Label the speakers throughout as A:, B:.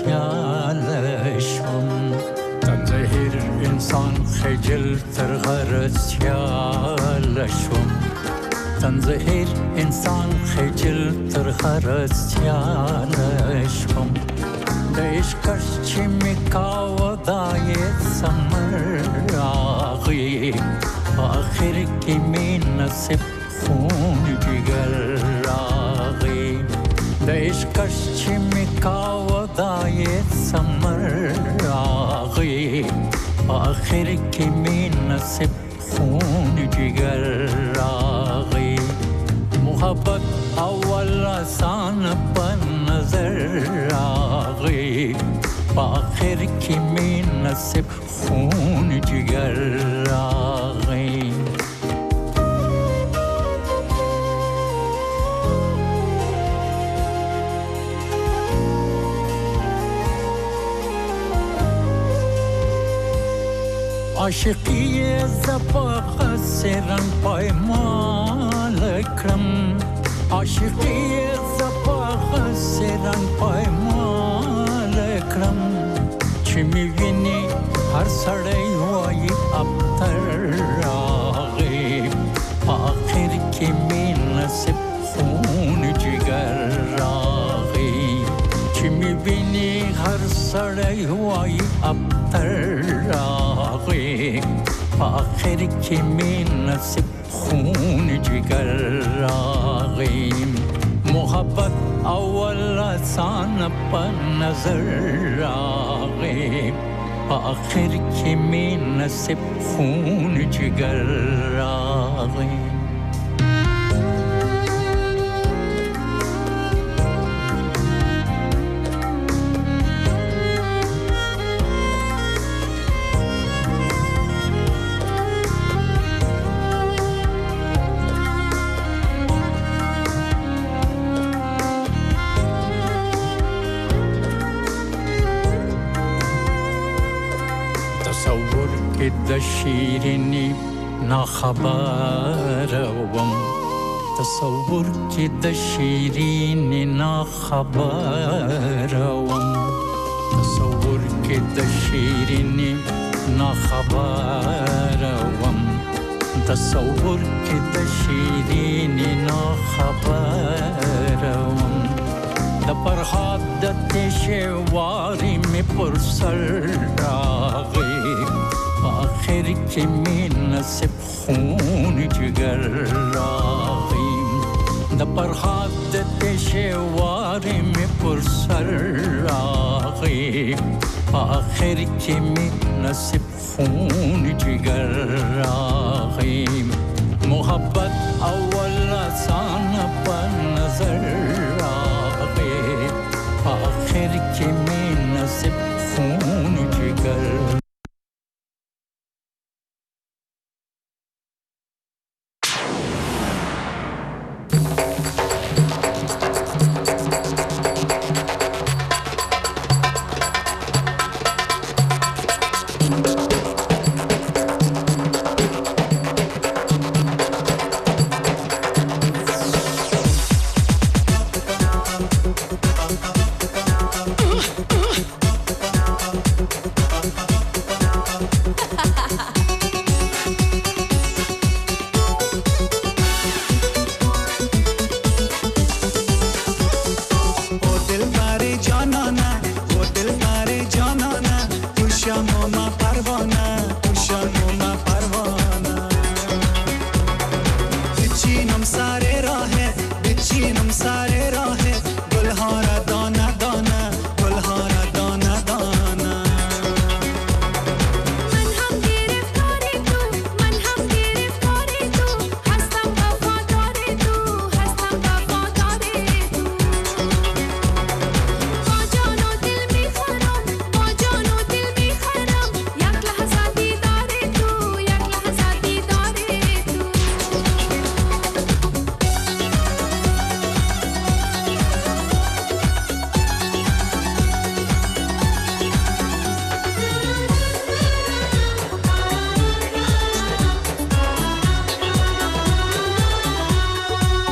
A: سیالشم تن زهیر انسان خجل تر غر سیالشم تن زهیر انسان خجل تر غر سیالشم عشقش چی میکاو دای سمر آغی آخر کی می نصیب خون جگر آغی عشقش چی میکاو دای سمر آغی آخر کی می نصیب خون جگر آغی محبت اول آسان پر نظر آغی آخر کی می نصیب خون جگر آغی عاشقی زباق سرن پایمال کرم عاشقی زباق سرن پایمال کرم چی میبینی هر سړی وای ابتر آغی آخر کی می نصیب خون جگر آغی چی میبینی هر سړی وای ابتر آغی آخر کی می نصیب خون جگر آغی محبت اول آسان پر نظر آغی آخر کی می نصیب خون جگر آغی د شیرینی ناخبرم تصور کې د شیرینی ناخبرم تصور کې د شیرینی ناخبرم تصور کې د شیرینی ناخبرم د فرحات د تشواری می پر سر راغی آخر کی می نصیب خون جگر راغی د فرحات د تشواری می پر سر راغی آخر کی می نصیب خون جگر راغی محبت اول آسان پر نظر آخر کی می نصیب خون جگر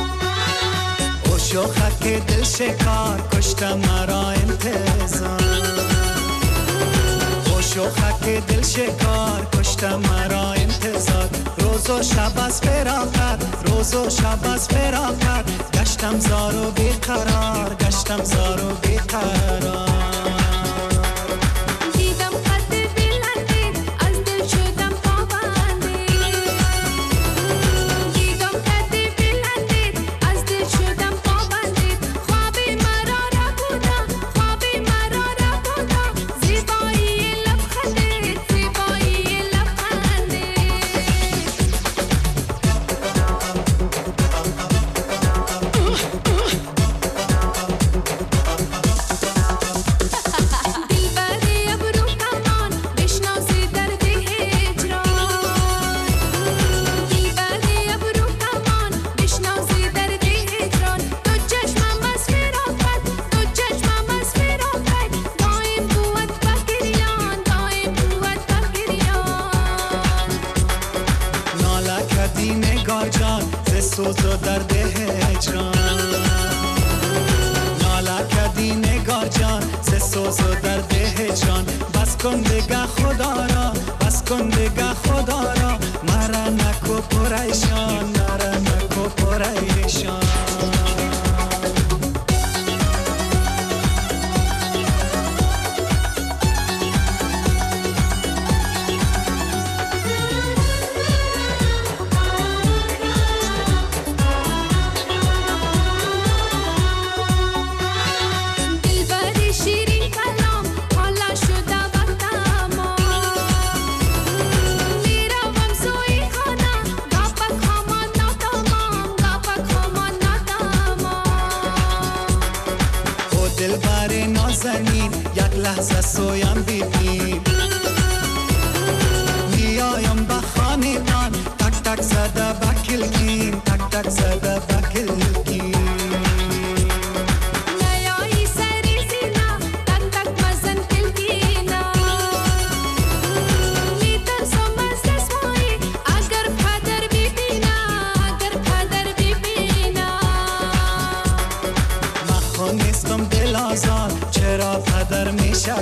B: شو خط دل شکار کشتم مرا انتظار که دل شکار کشتم مرا انتظار روز و شب از فراقت روز و شب از فراقت گشتم زار و بیقرار گشتم زار و بیقرار سوز و درد هجران ناله کردی نگار جان ز سوز و درد هجران بس کن دیگه خدا را بس کن دیگه خدا را مرا نکو پریشان مرا نکو پریشان یک لحظه سویم بیبی میایم به خانه‌تان تک تک زده بکلگین تک تک زده بکلگین نیایی سری زینا تک تک مزن کلگینا میترسم از دستمایی اگر پدر ببینا اگر پدر ببینا من نیستم دل آزاد چرا پدر میشه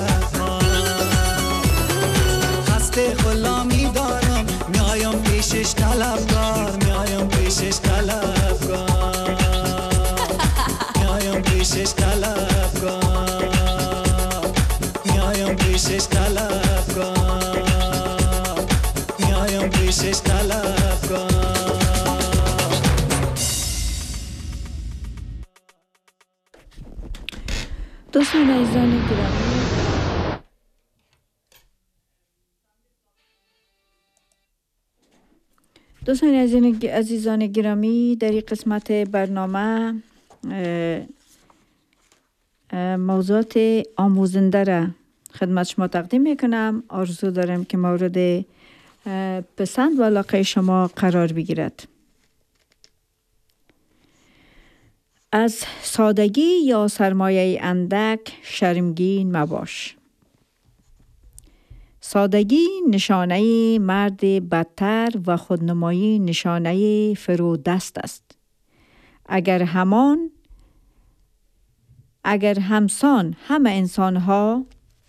B: هسته غلامی دارم میایم پیشش طلبکار میایم پیشش طلبکار میایم پیشش طلبکار میایم پیشش طلبکار میایم پیشش طلبکار
C: دوستان عزیزان گرامی عزیزان گرامی در این قسمت برنامه موضوعات آموزنده را خدمت شما تقدیم میکنم. آرزو دارم که مورد پسند و علاقه شما قرار بگیرد. از سادگی یا سرمایه اندک شرمگین مباش. سادگی نشانه مرد بدتر و خودنمایی نشانه فرودست است. اگر همسان همه انسانها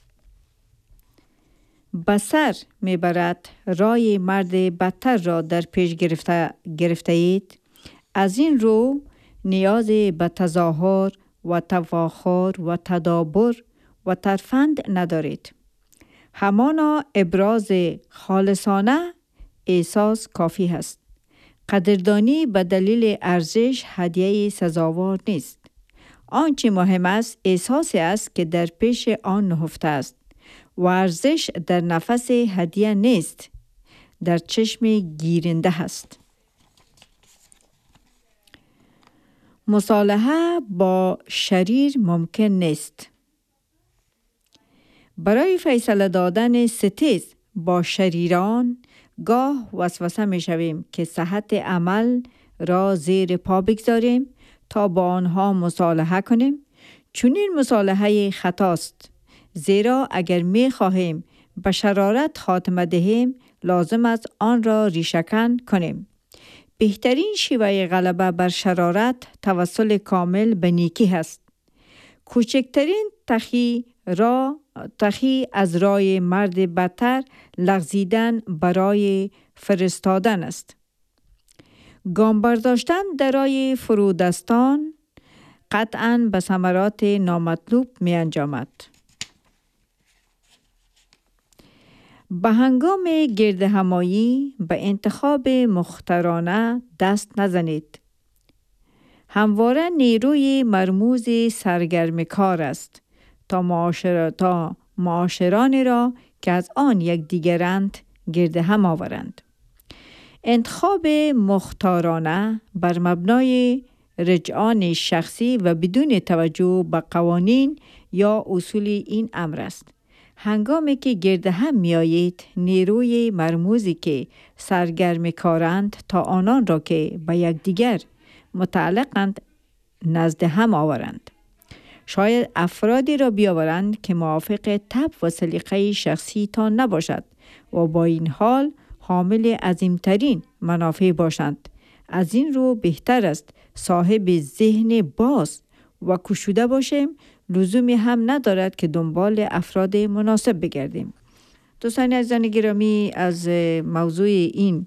C: بسر میبرد رای مرد بدتر را در پیش گرفته اید، از این رو نیاز به تظاهر و تفاخر و تدابر و ترفند ندارید. همانا ابراز خالصانه احساس کافی است. قدردانی به دلیل ارزش هدیه سزاوار نیست. آنچه مهم است احساسی است که در پیش آن نهفته است و ارزش در نفس هدیه نیست، در چشم گیرنده است. مصالحه با شریر ممکن نیست. برای فیصله دادن ستیز با شریران گاه وسوسه می شویم که صحت عمل را زیر پا بگذاریم تا با آنها مصالحه کنیم. چون این مصالحه خطاست، زیرا اگر می خواهیم به شرارت خاتمه دهیم لازم است آن را ریشه‌کن کنیم. بهترین شیوه غلبه بر شرارت توسل کامل به نیکی است. کوچکترین تخی از رای مرد بدتر لغزیدن برای فرستادن است. گام برداشتن در راه فرودستان قطعاً به ثمرات نامطلوب می انجامد. به هنگام گردهمایی به انتخاب مختارانه دست نزنید. همواره نیروی مرموز سرگرم کار است تا معاشرانی را که از آن یک دیگرند گرد هم آورند. انتخاب مختارانه بر مبنای رجعان شخصی و بدون توجه به قوانین یا اصول این امر است. هنگامی که گرد هم می آیید، نیروی مرموزی که سرگرم کارند تا آنان را که به یکدیگر متعلقند نزد هم آورند. شاید افرادی را بیاورند که موافق طبع و سلیقه شخصی تا نباشد و با این حال حامل عظیمترین منافع باشند. از این رو بهتر است صاحب ذهن باز و گشوده باشیم. لزومی هم ندارد که دنبال افراد مناسب بگردیم. دوستان عزیزان گرامی، از موضوع این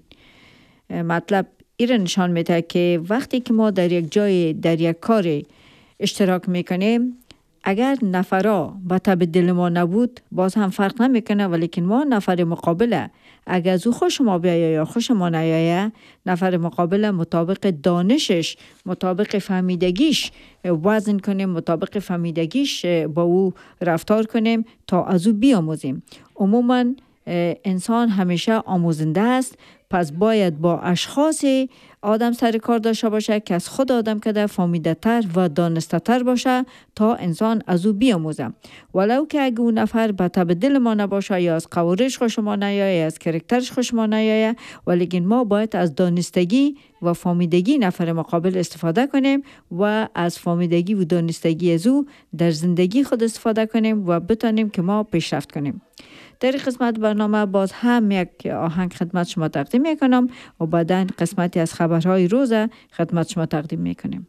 C: مطلب این نشان میده که وقتی که ما در یک جای در یک کار اشتراک میکنیم، اگر نفرها به تب دل ما نبود باز هم فرق نمیکنه، ولیکن ما نفر مقابله اگر از او خوش ما بیایه یا خوش ما نیایه، نفر مقابله مطابق دانشش، مطابق فهمیدگیش وزن کنیم، مطابق فهمیدگیش با او رفتار کنیم تا از او بیاموزیم. عموما انسان همیشه آموزنده است، پس باید با اشخاص آدم سر کار داشته باشه که از خود آدم کده فهمیده تر و دانسته تر باشه تا انسان از او بیاموزه. ولو که اگه اون نفر به تب دل ما نباشه یا از قوارش خوش ما نیایه یا از کرکترش خوش ما نیایه، ولیکن ما باید از دانستگی و فهمیدگی نفر مقابل استفاده کنیم و از فهمیدگی و دانستگی از او در زندگی خود استفاده کنیم و بتانیم که ما پیشرفت کنیم. در قسمت برنامه باز هم یک آهنگ خدمت شما تقدیم میکنم و بعداً قسمتی از خبرهای روز خدمت شما تقدیم میکنیم.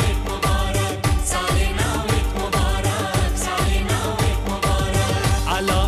B: Allah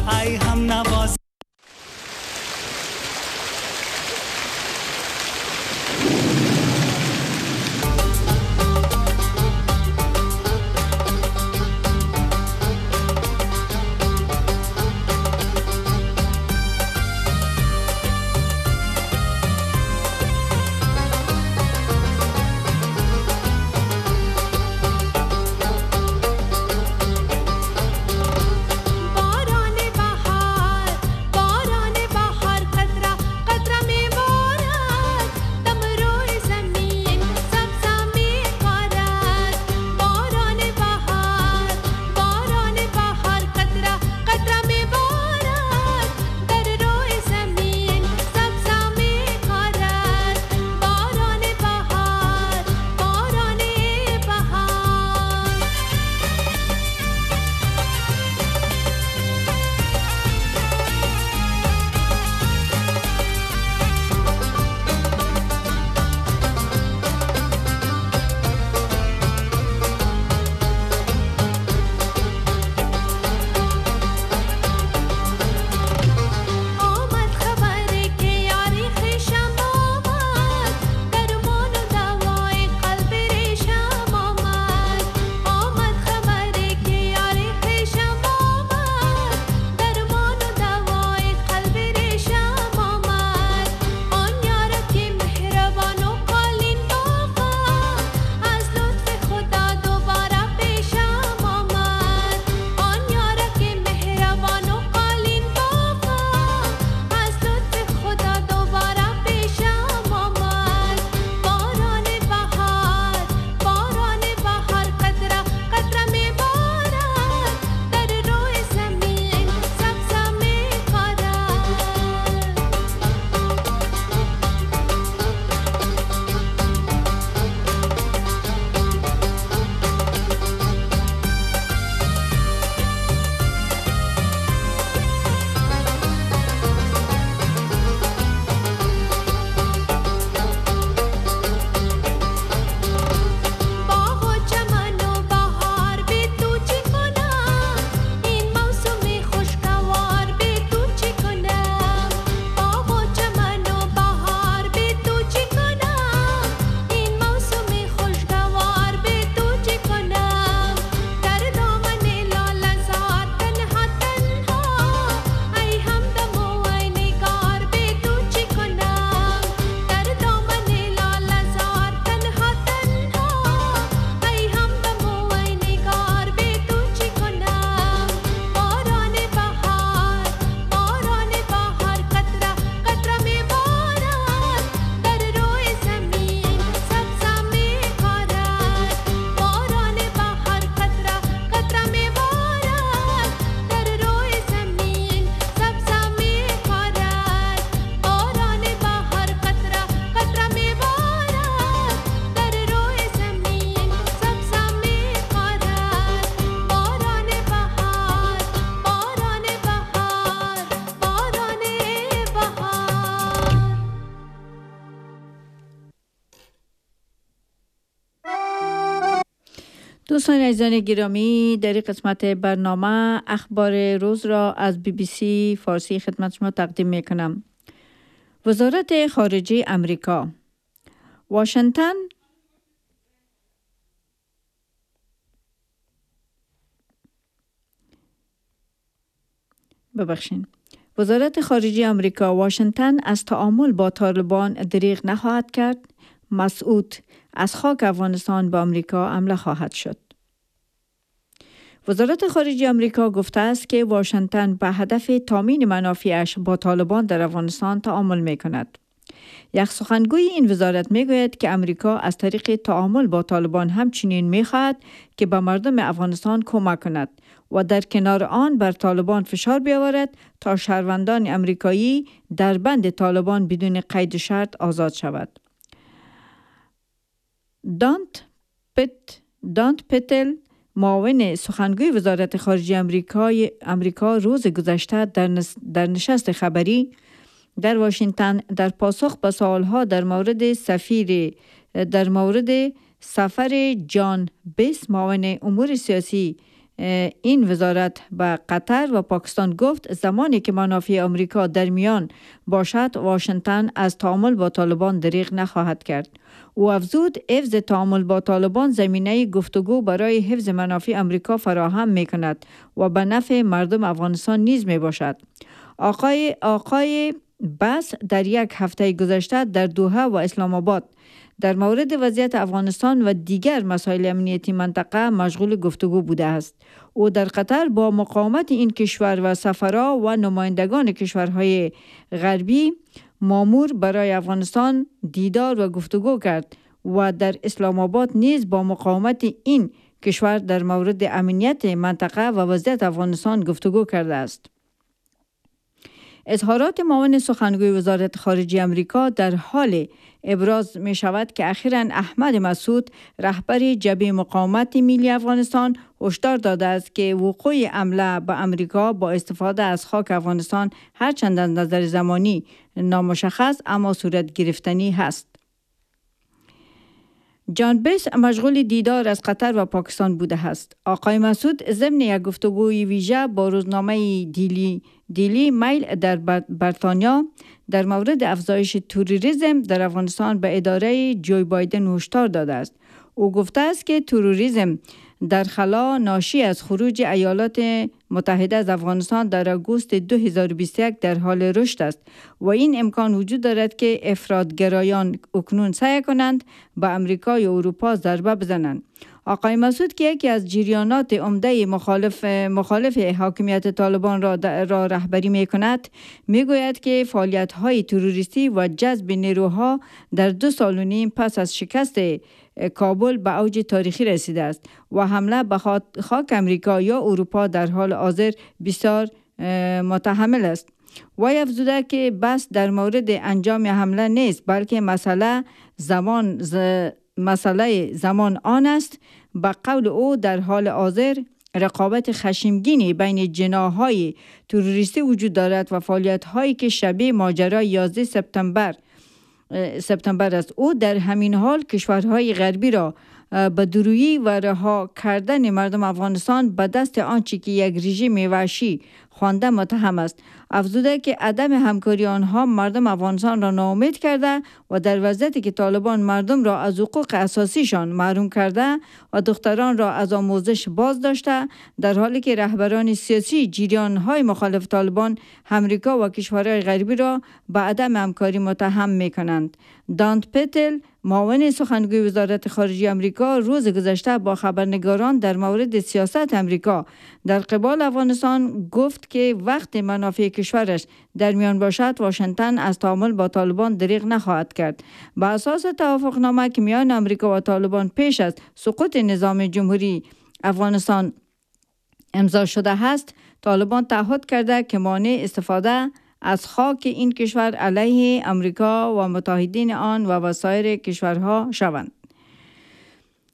C: دوستان عزیزان گرامی، در این قسمت برنامه اخبار روز را از BBC فارسی خدمت شما تقدیم می کنم. وزارت خارجه امریکا واشنگتن وزارت خارجه امریکا واشنگتن از تعامل با طالبان دریغ نخواهد کرد. مسعود: از خاک افغانستان به امریکا حمله خواهد شد. وزارت خارجه امریکا گفته است که واشنگتن به هدف تامین منافعش با طالبان در افغانستان تعامل می کند. یک سخنگوی این وزارت می گوید که امریکا از طریق تعامل با طالبان همچنین می خواهد که به مردم افغانستان کمک کند و در کنار آن بر طالبان فشار بیاورد تا شهروندان امریکایی در بند طالبان بدون قید و شرط آزاد شود. دانت پتل، معاون سخنگوی وزارت خارجه امریکا روز گذشته در نشست خبری در واشنگتن در پاسخ به سوالها در مورد سفر جان بیس، معاون امور سیاسی این وزارت به قطر و پاکستان گفت زمانی که منافع آمریکا در میان باشد واشنگتن از تعامل با طالبان دریغ نخواهد کرد. او افزود حفظ تعامل با طالبان زمینه گفتگو برای حفظ منافع آمریکا فراهم می کند و به نفع مردم افغانستان نیز می باشد. آقای بس در یک هفته گذشته در دوحه و اسلام آباد در مورد وضعیت افغانستان و دیگر مسائل امنیتی منطقه مشغول گفتگو بوده است. او در قطر با مقاومت این کشور و سفرا و نمایندگان کشورهای غربی مامور برای افغانستان دیدار و گفتگو کرد و در اسلام آباد نیز با مقاومت این کشور در مورد امنیت منطقه و وضعیت افغانستان گفتگو کرده است. اظهارات معاون سخنگوی وزارت خارجه امریکا در حال ابراز می شود که اخیراً احمد مسعود، رهبر جبهه مقاومت ملی افغانستان، هشدار داده است که وقوع حمله به امریکا با استفاده از خاک افغانستان هرچند از نظر زمانی نامشخص اما صورت گرفتنی هست. جان بیس مشغول دیدار از قطر و پاکستان بوده است. آقای مسعود ضمن یک گفتگوی ویژه با روزنامه دیلی میل در بریتانیا در مورد افزایش تروریسم در افغانستان به اداره جو بایدن هشدار داده است. او گفته است که تروریسم در خلا ناشی از خروج ایالات متحده از افغانستان در آگوست 2021 در حال رشد است و این امکان وجود دارد که افراطگرایان اکنون سعی کنند به امریکا یا اروپا ضربه بزنند. آقای مسعود که یکی از جریانات عمده مخالف حاکمیت طالبان را رهبری می کند، می گوید که فعالیت های تروریستی و جذب نیروها در 2 سال و نیم پس از شکست کابل به اوج تاریخی رسیده است و حمله به خاک امریکا یا اروپا در حال حاضر بسیار متحمل است. وی افزوده که بس در مورد انجام حمله نیست بلکه مسئله زمان آن است. به قول او در حال حاضر رقابت خشمگینی بین جناح‌های تروریستی وجود دارد و فعالیت‌هایی که شبیه ماجرای 11 سپتامبر است. او در همین حال کشورهای غربی را به دورویی و رها کردن مردم افغانستان به دست آنچه که یک رژیم وحشی خوانده متهم است. افزوده که عدم همکاری آنها مردم افغانستان را ناامید کرده و در وضعیتی که طالبان مردم را از حقوق اساسیشان محروم کرده و دختران را از آموزش باز داشته، در حالی که رهبران سیاسی جریان‌های مخالف طالبان امریکا و کشورهای غربی را به عدم همکاری متهم می‌کنند. دانت پتل، معاون سخنگوی وزارت خارجه امریکا، روز گذشته با خبرنگاران در مورد سیاست امریکا در قبال افغانستان گفت که وقت منافع کشورش در میان باشد واشنگتن از تعامل با طالبان دریغ نخواهد کرد. به اساس توافقنامه که میان امریکا و طالبان پیش از سقوط نظام جمهوری افغانستان امضا شده است، طالبان تعهد کرده که مانع استفاده از خاک این کشور علیه امریکا و متحدین آن و سایر کشورها شوند.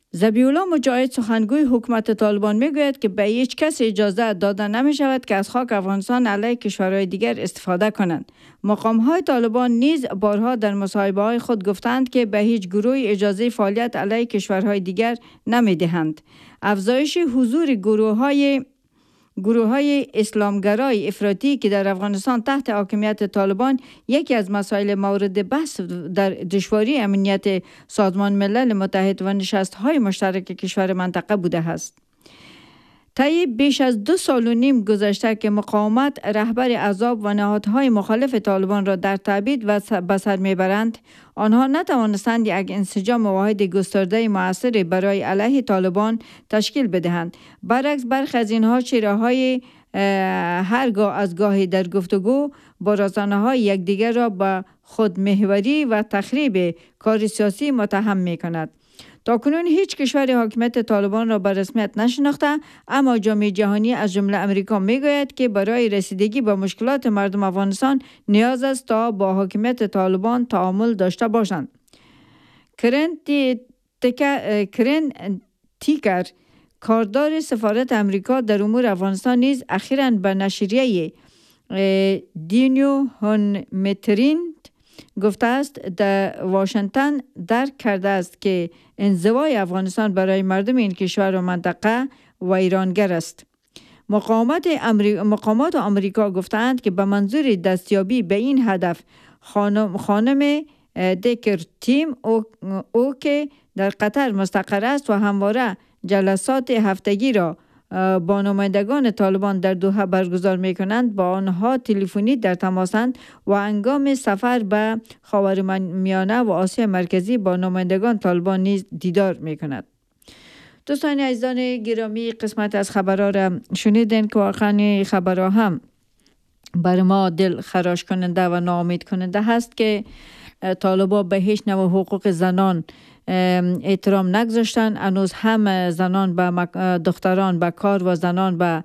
C: ذبیح‌الله مجاهد سخنگوی حکومت طالبان میگوید که به هیچ کس اجازه داده نمی شود که از خاک افغانستان علیه کشورهای دیگر استفاده کنند. مقام‌های طالبان نیز بارها در مصاحبه‌های خود گفتند که به هیچ گروهی اجازه فعالیت علیه کشورهای دیگر نمی دهند. افزایش حضور گروه‌های اسلامگرای افراطی که در افغانستان تحت حاکمیت طالبان یکی از مسائل مورد بحث در دشواری امنیت سازمان ملل متحد و نشست‌های مشترک کشور منطقه بوده است. طی بیش از 2 سال و نیم گذشته که مقاومت رهبر احزاب و نهادهای مخالف طالبان را در تعبید و به سر میبرند، آنها نتوانستند یک انسجام واحد گسترده مؤثر برای علیه طالبان تشکیل بدهند. برعکس برخی از اینها چهره‌های هرگاه از گاهی در گفتگو با رسانه‌های یکدیگر را به خودمحوری و تخریب کار سیاسی متهم می‌کند. تاکنون هیچ کشور حاکمیت طالبان را به رسمیت نشناخته، اما جامعه جهانی از جمله امریکا میگوید که برای رسیدگی به مشکلات مردم افغانستان نیاز است تا با حاکمیت طالبان تعامل داشته باشند. کرن تیکر کاردار سفارت امریکا در امور افغانستان نیز اخیراً به نشریه دینیو هونمترین گفته است در واشنگتن درک کرده است که انزوای افغانستان برای مردم این کشور و منطقه ویرانگر است. مقامات آمریکا گفتند که به منظور دستیابی به این هدف خانم دکر تیم او که در قطر مستقر است و همواره جلسات هفتگی را با نمایندگان طالبان در دوحه برگزار می کنند، با آنها تلفنی در تماسند و هنگام سفر به خاورمیانه و آسیا مرکزی با نمایندگان طالبان نیز دیدار می کند. دوستان عزیزان گرامی، قسمت از خبرها را شنیدین که واقعا خبرها هم بر ما دل خراش کننده و ناامید کننده هست که طالبان به هیچ نوع حقوق زنان احترام نگذاشتن. هنوز هم زنان به دختران به کار و زنان به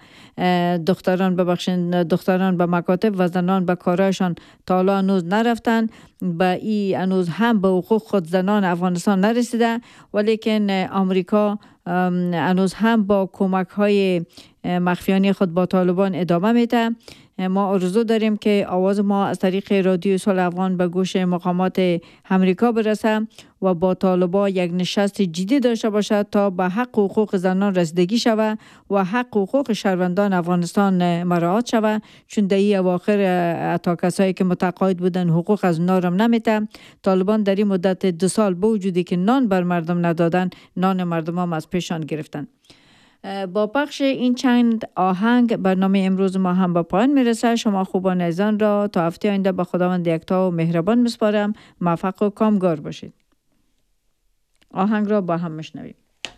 C: دختران به مکاتب و زنان به کارایشان تا هنوز نرفتن. به ای هنوز هم به حقوق خود زنان افغانستان نرسیده، ولیکن آمریکا هنوز هم با کمک های مخفیانه خود با طالبان ادامه میده. ما آرزو داریم که آواز ما از طریق رادیو صلح افغان به گوش مقامات آمریکا برسه و با طالبان یک نشست جدی داشته باشد تا به حق و حقوق زنان رسیدگی شود و حق و حقوق شهروندان افغانستان مراعات شود، چون در این اواخر تا کسایی که متقاعد بودن حقوق از اونا را نمیده. طالبان در این مدت 2 سال با وجودی که نان بر مردم ندادن، نان مردم هم از پیشان گرفتن. با پخش این چند آهنگ برنامه امروز ما هم به پایان میرسه. شما خوبان عزیزان را تا هفته آینده به خداوند یکتا و مهربان میسپارم. موفق و کامگار باشید. آهنگ را با هم میشنویم.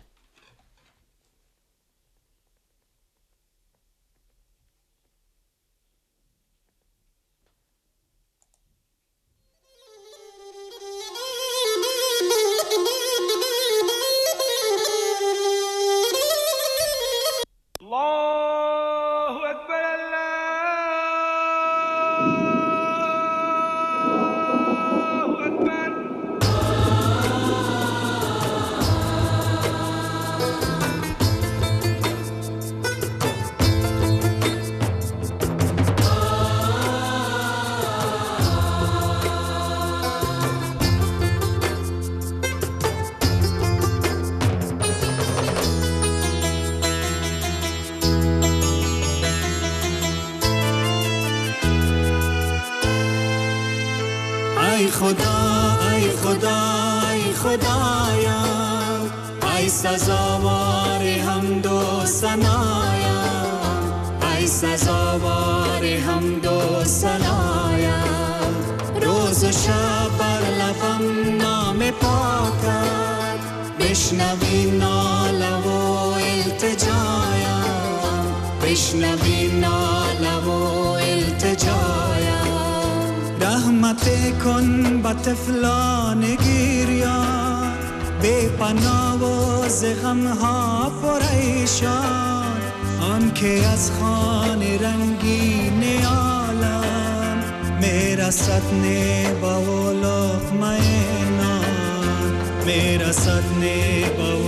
B: ای خدا ای خدا ای خدایا، ای سزاوار حمد و ثنایا، ای سزاوار حمد و ثنایا. روز و شب بر لبم نام پاکت، بشنوی ناله و التجایا، بشنوی ناله و التجایا. رحمت کن به طفلان گریان، بے پناه و ز غمها پریشان. آن که از خوان رنگین عالم میرسد نیبه و لقمه نان، میرسد نیبه و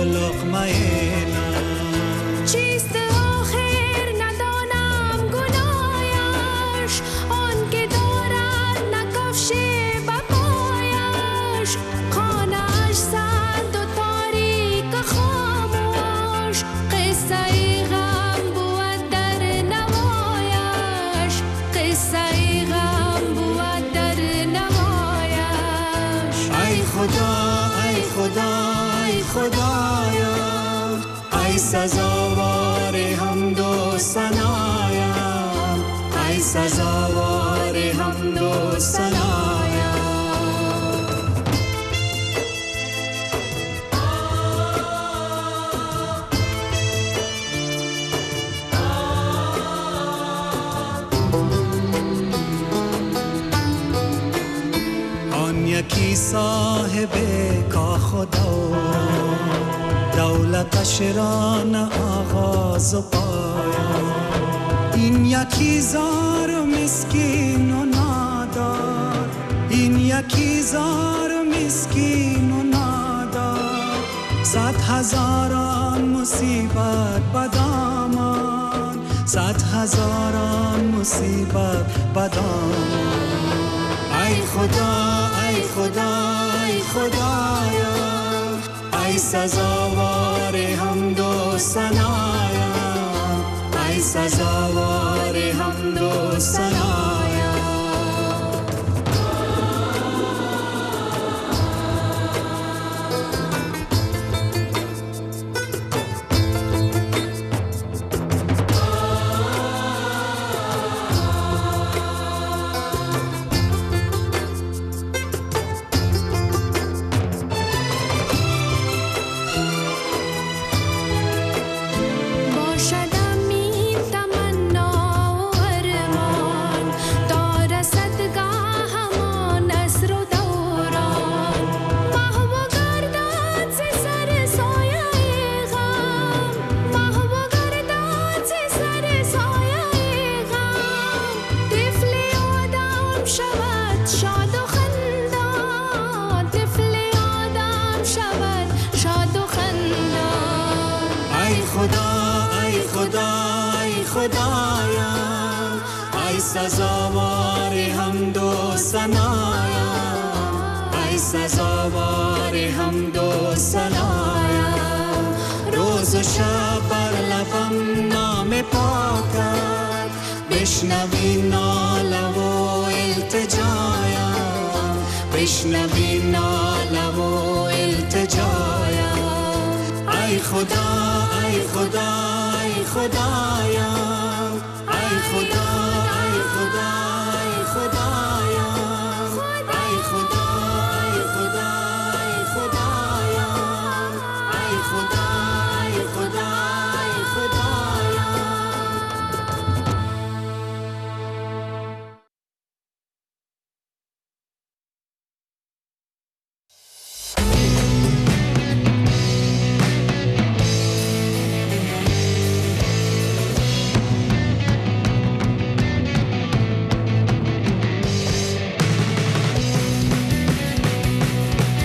B: لقمه نان.
D: چیست آخر ندانم گناهش، آن که دارد نکفش بپایش. خانه‌اش سرد و تاریک خاموش، قصه غم بود در نوایش. قصه غم بود در نوایش.
B: ای خدا ای خدا ای خدایا، ای سزاوار حمد و ثنایم، ای سزاوار حمد و ثنایم. آن یکی صاحب کاخ و دولتش را نه آغاز و پایان. این یکی زار و مسکین و نادار، این یکی زار و مسکین و نادار. 100,000 مصیبت بدامان، 100,000 مصیبت بدامان. ای خدا ای خدا ای خدایا، ای سزاوار حمد و ثنایم، ای سزاوار حمد و ثنایم. سزاوار حمد و ثنایم، ای سزاوار حمد و ثنایم. روز و شب بر لبم نام پاکت، بشنوی ناله و التجایم، بشنوی ناله و التجایم. ای خدا ای خدا ای خدایم،